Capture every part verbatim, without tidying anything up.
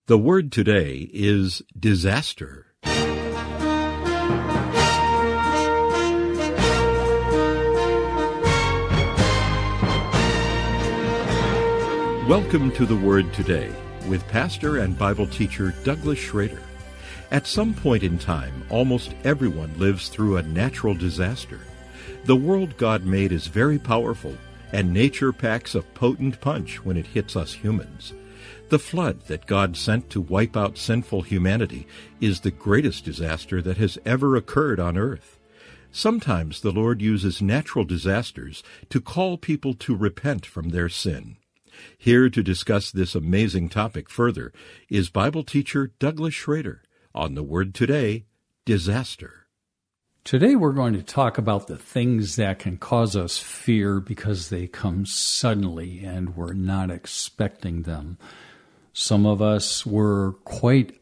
The word today is disaster. Welcome to The Word Today with pastor and Bible teacher Douglas Schrader. At some point in time, almost everyone lives through a natural disaster. The world God made is very powerful, and nature packs a potent punch when it hits us humans. The flood that God sent to wipe out sinful humanity is the greatest disaster that has ever occurred on earth. Sometimes the Lord uses natural disasters to call people to repent from their sin. Here to discuss this amazing topic further is Bible teacher Douglas Schrader on The Word Today, Disaster. Today we're going to talk about the things that can cause us fear because they come suddenly and we're not expecting them. Some of us were quite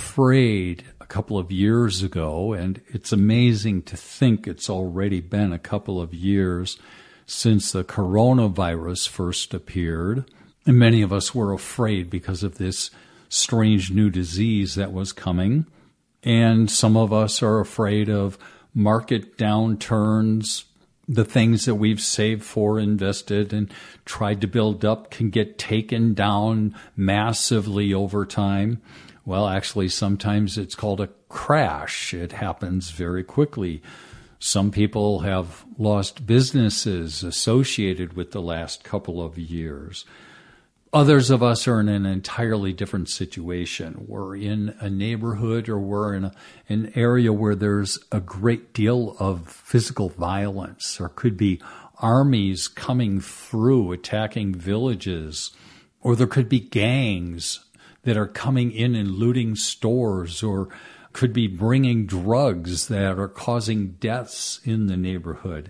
afraid a couple of years ago, and it's amazing to think it's already been a couple of years since the coronavirus first appeared. And many of us were afraid because of this strange new disease that was coming. And some of us are afraid of market downturns. The things that we've saved for, invested, and tried to build up can get taken down massively over time. Well, actually, sometimes it's called a crash. It happens very quickly. Some people have lost businesses associated with the last couple of years. Others of us are in an entirely different situation. We're in a neighborhood or we're in a, an area where there's a great deal of physical violence. There could be armies coming through, attacking villages, or there could be gangs that are coming in and looting stores, or could be bringing drugs that are causing deaths in the neighborhood.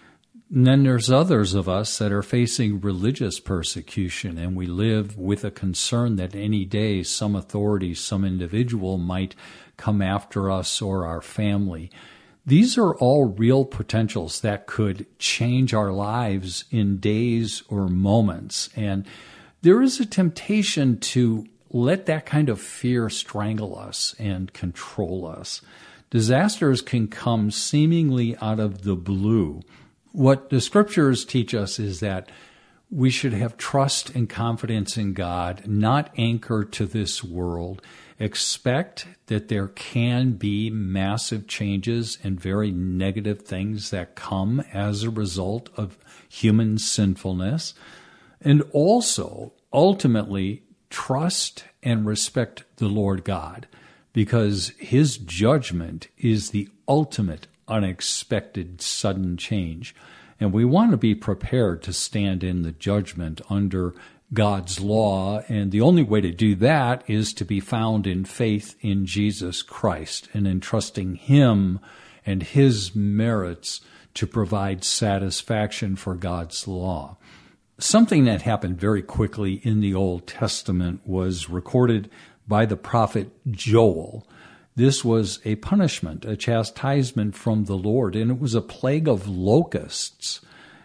And then there's others of us that are facing religious persecution, and we live with a concern that any day some authority, some individual might come after us or our family. These are all real potentials that could change our lives in days or moments. And there is a temptation to let that kind of fear strangle us and control us. Disasters can come seemingly out of the blue. What the scriptures teach us is that we should have trust and confidence in God, not anchor to this world. Expect that there can be massive changes and very negative things that come as a result of human sinfulness. And also, ultimately, trust and respect the Lord God, because His judgment is the ultimate unexpected sudden change. And we want to be prepared to stand in the judgment under God's law. And the only way to do that is to be found in faith in Jesus Christ and in trusting Him and His merits to provide satisfaction for God's law. Something that happened very quickly in the Old Testament was recorded by the prophet Joel. This was a punishment, a chastisement from the Lord, and it was a plague of locusts.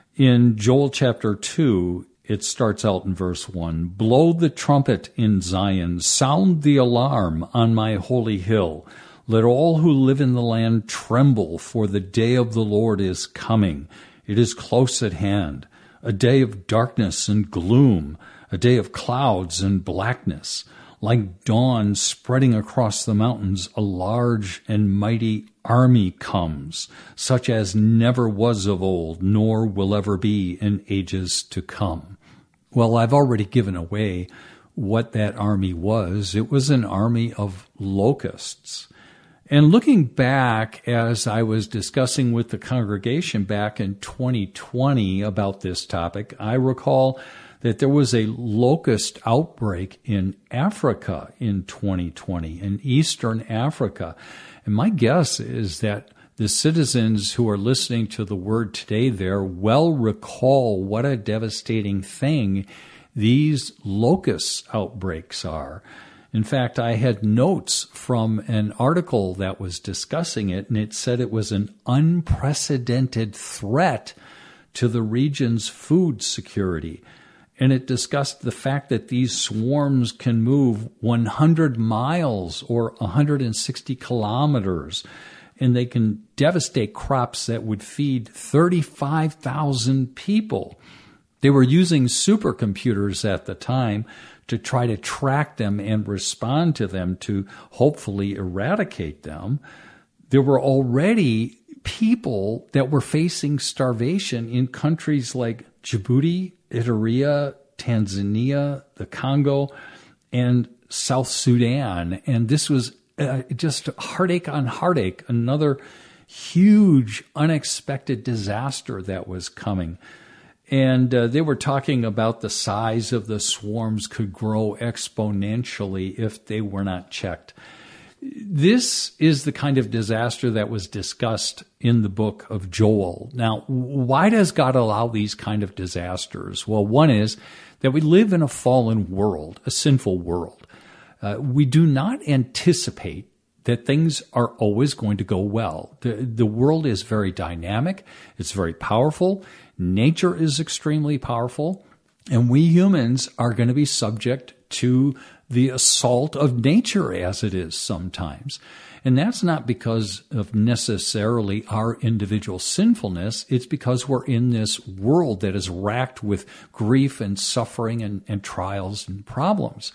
In Joel chapter two, it starts out in verse one, "Blow the trumpet in Zion, sound the alarm on my holy hill. Let all who live in the land tremble, for the day of the Lord is coming. It is close at hand, a day of darkness and gloom, a day of clouds and blackness. Like dawn spreading across the mountains, a large and mighty army comes, such as never was of old, nor will ever be in ages to come." Well, I've already given away what that army was. It was an army of locusts. And looking back, as I was discussing with the congregation back in twenty twenty about this topic, I recall that there was a locust outbreak in Africa in twenty twenty, in Eastern Africa. And my guess is that the citizens who are listening to the word today there well recall what a devastating thing these locust outbreaks are. In fact, I had notes from an article that was discussing it, and it said it was an unprecedented threat to the region's food security. And it discussed the fact that these swarms can move one hundred miles or one hundred sixty kilometers, and they can devastate crops that would feed thirty-five thousand people. They were using supercomputers at the time to try to track them and respond to them to hopefully eradicate them. There were already people that were facing starvation in countries like Djibouti, Eritrea, Tanzania, the Congo, and South Sudan. And this was uh, just heartache on heartache, another huge, unexpected disaster that was coming. And uh, they were talking about the size of the swarms could grow exponentially if they were not checked. This is the kind of disaster that was discussed in the book of Joel. Now, why does God allow these kind of disasters? Well, one is that we live in a fallen world, a sinful world. Uh, we do not anticipate that things are always going to go well. The, the world is very dynamic. It's very powerful. Nature is extremely powerful. And we humans are going to be subject to the assault of nature as it is sometimes. And that's not because of necessarily our individual sinfulness. It's because we're in this world that is racked with grief and suffering and, and trials and problems.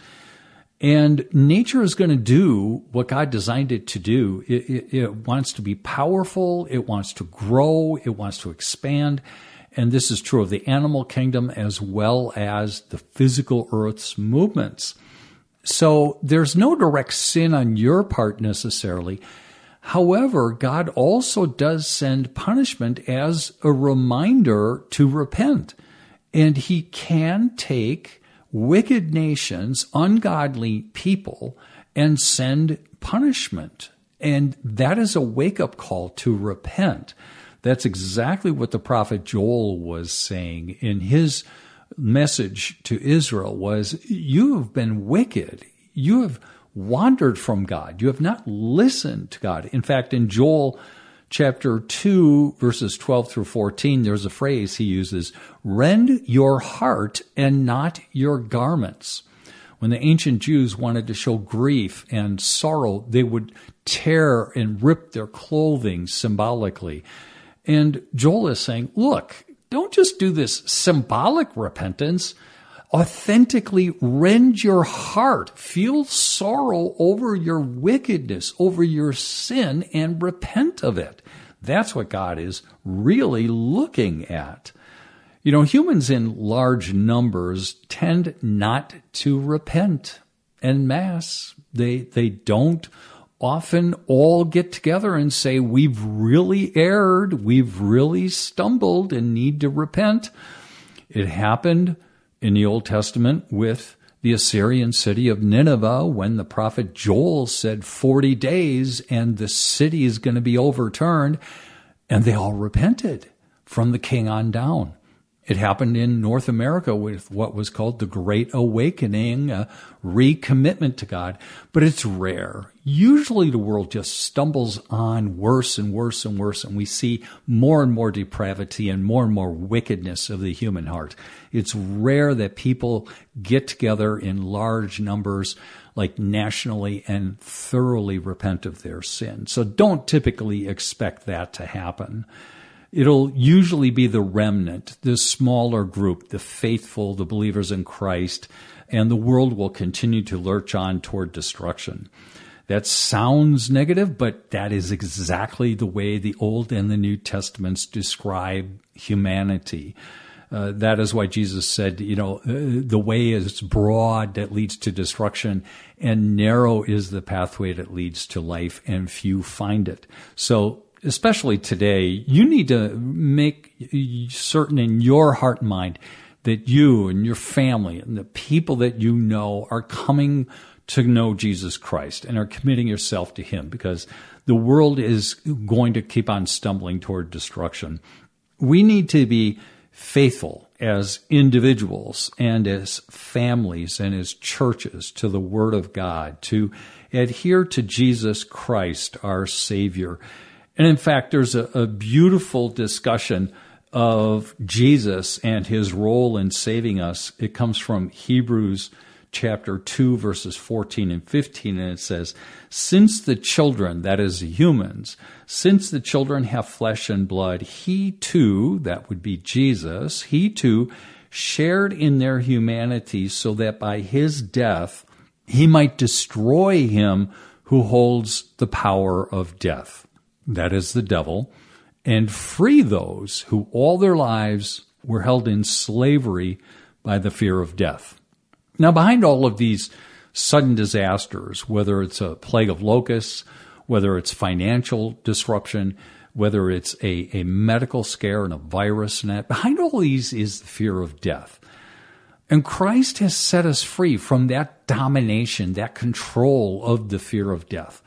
And nature is going to do what God designed it to do. It, it, it wants to be powerful. It wants to grow. It wants to expand. And this is true of the animal kingdom as well as the physical earth's movements. So there's no direct sin on your part necessarily. However, God also does send punishment as a reminder to repent. And he can take wicked nations, ungodly people, and send punishment. And that is a wake-up call to repent. That's exactly what the prophet Joel was saying in his message to Israel was, you have been wicked. You have wandered from God. You have not listened to God. In fact, in Joel chapter two, verses twelve through fourteen, there's a phrase he uses, rend your heart and not your garments. When the ancient Jews wanted to show grief and sorrow, they would tear and rip their clothing symbolically. And Joel is saying, look, don't just do this symbolic repentance. Authentically rend your heart. Feel sorrow over your wickedness, over your sin, and repent of it. That's what God is really looking at. You know, humans in large numbers tend not to repent en masse. They, they don't often all get together and say, we've really erred, we've really stumbled and need to repent. It happened in the Old Testament with the Assyrian city of Nineveh when the prophet Joel said forty days and the city is going to be overturned, and they all repented from the king on down. It happened in North America with what was called the Great Awakening, a recommitment to God, but it's rare. Usually the world just stumbles on worse and worse and worse, and we see more and more depravity and more and more wickedness of the human heart. It's rare that people get together in large numbers, like nationally, and thoroughly repent of their sin. So don't typically expect that to happen. It'll usually be the remnant, the smaller group, the faithful, the believers in Christ, and the world will continue to lurch on toward destruction. That sounds negative, but that is exactly the way the Old and the New Testaments describe humanity. Uh, that is why Jesus said, you know, uh, the way is broad that leads to destruction, and narrow is the pathway that leads to life, and few find it. So, especially today, you need to make certain in your heart and mind that you and your family and the people that you know are coming to know Jesus Christ and are committing yourself to him, because the world is going to keep on stumbling toward destruction. We need to be faithful as individuals and as families and as churches to the Word of God, to adhere to Jesus Christ, our Savior. And in fact, there's a, a beautiful discussion of Jesus and his role in saving us, it comes from Hebrews chapter two, verses fourteen and fifteen, and it says, "Since the children," that is the humans, "since the children have flesh and blood, he too," that would be Jesus, "he too shared in their humanity so that by his death he might destroy him who holds the power of death," that is the devil, "and free those who all their lives were held in slavery by the fear of death." Now, behind all of these sudden disasters, whether it's a plague of locusts, whether it's financial disruption, whether it's a, a medical scare and a virus net, behind all these is the fear of death. And Christ has set us free from that domination, that control of the fear of death.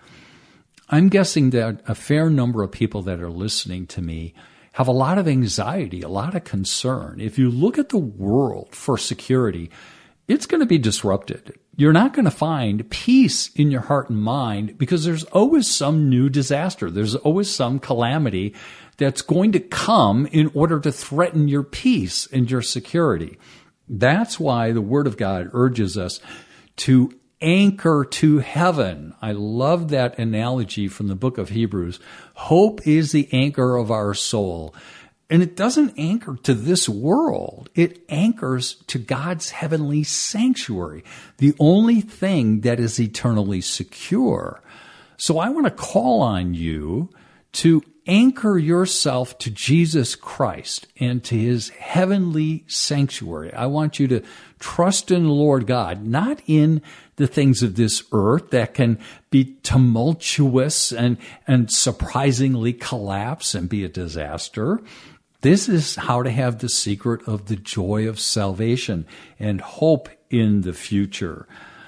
I'm guessing that a fair number of people that are listening to me have a lot of anxiety, a lot of concern. If you look at the world for security, it's going to be disrupted. You're not going to find peace in your heart and mind because there's always some new disaster. There's always some calamity that's going to come in order to threaten your peace and your security. That's why the Word of God urges us to anchor to heaven. I love that analogy from the book of Hebrews. Hope is the anchor of our soul. And it doesn't anchor to this world. It anchors to God's heavenly sanctuary, the only thing that is eternally secure. So I want to call on you to anchor yourself to Jesus Christ and to his heavenly sanctuary. I want you to trust in the Lord God, not in the things of this earth that can be tumultuous and, and surprisingly collapse and be a disaster. This is how to have the secret of the joy of salvation and hope in the future.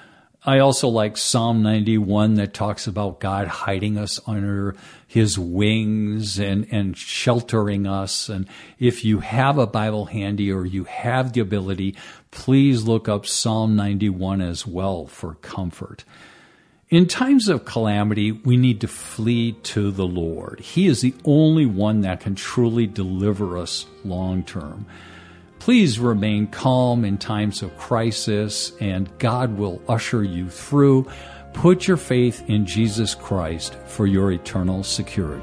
I also like Psalm ninety-one that talks about God hiding us under his wings and, and sheltering us. And if you have a Bible handy or you have the ability, please look up Psalm ninety-one as well for comfort. In times of calamity, we need to flee to the Lord. He is the only one that can truly deliver us long term. Please remain calm in times of crisis, and God will usher you through. Put your faith in Jesus Christ for your eternal security.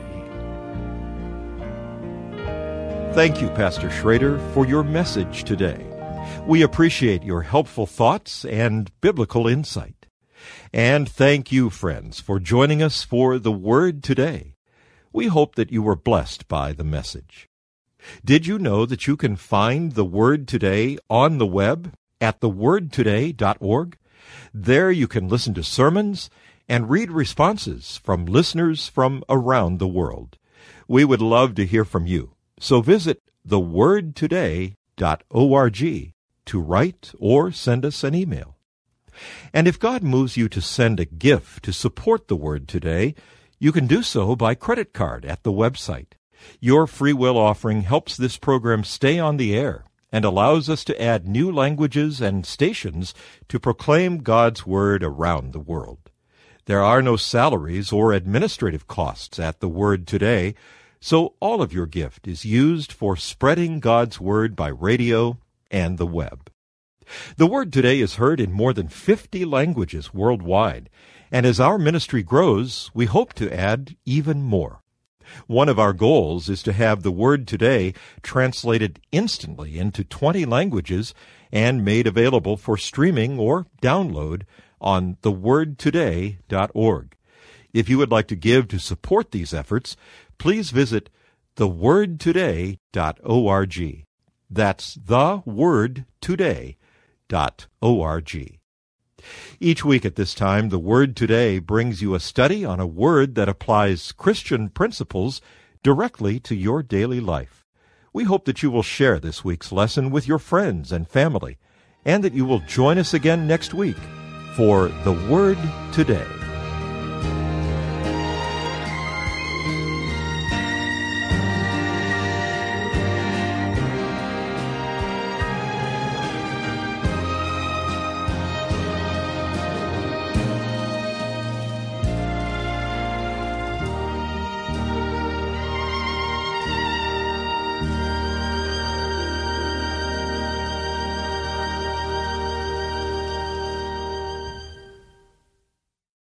Thank you, Pastor Schrader, for your message today. We appreciate your helpful thoughts and biblical insight. And thank you, friends, for joining us for The Word Today. We hope that you were blessed by the message. Did you know that you can find The Word Today on the web at the word today dot org? There you can listen to sermons and read responses from listeners from around the world. We would love to hear from you, so visit the word today dot org to write or send us an email. And if God moves you to send a gift to support The Word Today, you can do so by credit card at the website. Your free will offering helps this program stay on the air and allows us to add new languages and stations to proclaim God's Word around the world. There are no salaries or administrative costs at The Word Today, so all of your gift is used for spreading God's Word by radio and the web. The Word Today is heard in more than fifty languages worldwide, and as our ministry grows, we hope to add even more. One of our goals is to have The Word Today translated instantly into twenty languages and made available for streaming or download on the word today dot org. If you would like to give to support these efforts, please visit the word today dot org. That's the word today dot org. Each week at this time, The Word Today brings you a study on a word that applies Christian principles directly to your daily life. We hope that you will share this week's lesson with your friends and family, and that you will join us again next week for The Word Today.